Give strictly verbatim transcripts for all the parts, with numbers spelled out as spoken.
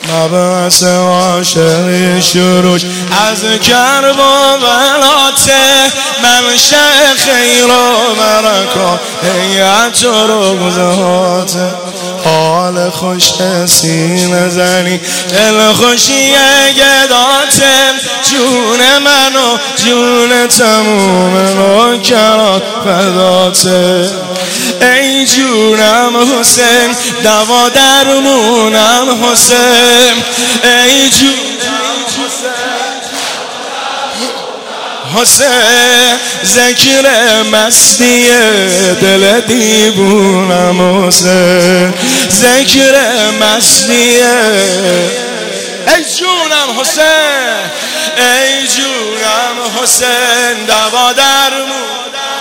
مبعث عاشقی شروع از کرب و بلاته، منشأ خیر و برکات هیئت و روضاته. حال خوش سینه زنی دل خوشی گداته، جون من و جون تموم نوکرات فداته. ای جونم حسین دوا درمونم حسین، ای جون حسین ذکر مستی دل دیوونم حسین، ذکر مستی ای جونم حسین، ای جونم حسین دوا درمون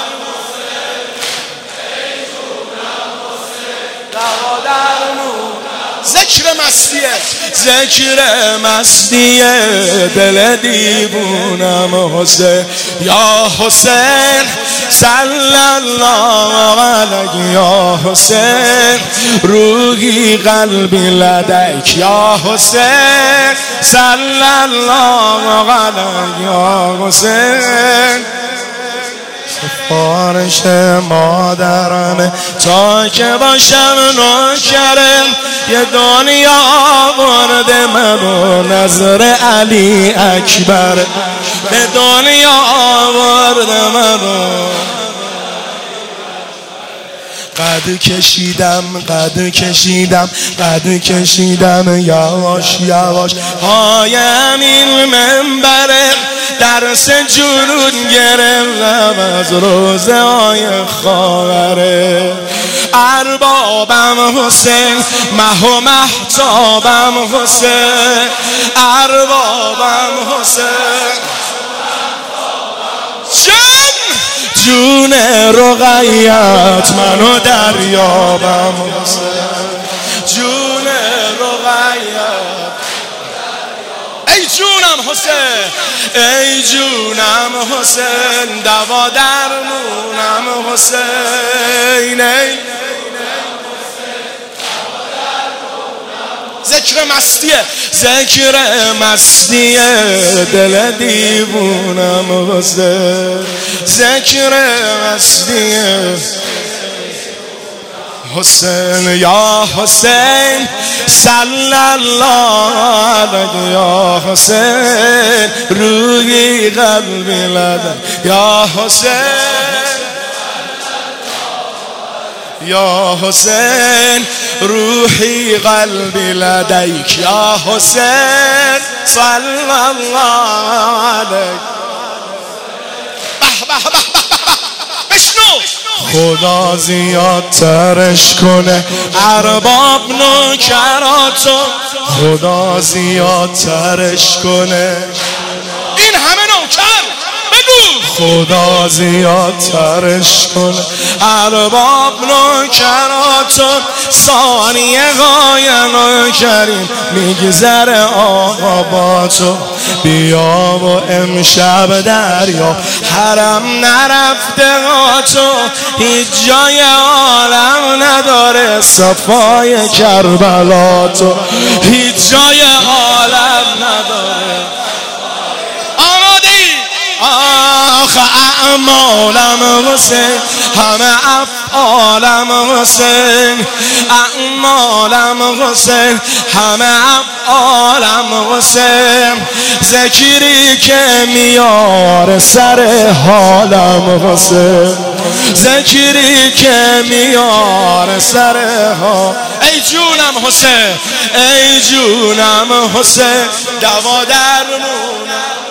ذکر مستیه، ذکر مستیه دل دیوونم حسین. یا حسین صلی الله علیک، یا حسین روحی قلبی لدیک، یا حسین صلی الله علیک، یا حسین. سفارش مادرمه تا که باشم نوکرم، یه دنیا آورده منو نظر علی اکبر، به دنیا آورده منو. قد کشیدم قد کشیدم قد کشیدم یواش یواش پای همین منبره، درس جنون گرفتم از روزه های خاوره. اربابم حسین مه و مهتابم حسین، اربابم حسین جون رقیت منو دریابم حسین، جون رقیت ای جونم حسین، ای جونم حسین دوا درمونم حسین. ای ذکر مستیه، ذکر مستیه دل دیوونم حسین، ذکر مستیه حسین. یا حسین صلی الله علیک، یا حسین روحی قلبی لدیک، یا حسین، یا حسین روحی قلبی لدیک، یا حسین صلی الله علیک. خدا زیاد ترش کنه ارباب نوکراتو، خدا زیاد ترش کنه این همه نوکر بگو، خدا زیاد ترش کنه ارباب نوکراتو. ثانیه قایم کریم میگذره آقا با تو، بیا و امشب دریا حرم نرفته ها تو، هیچ جای عالم نداره صفای کربلا تو، هیچ جای عالم نداره. آماده ای؟ آخ اعمالم حسین، همه افعالم حسین، اعمالم حسین، همه افعالم حسین. ذکری که میاره سر حالم حسین، ذکری که میاره سر حال. ای جونم حسین، ای جونم حسین دوا درمونم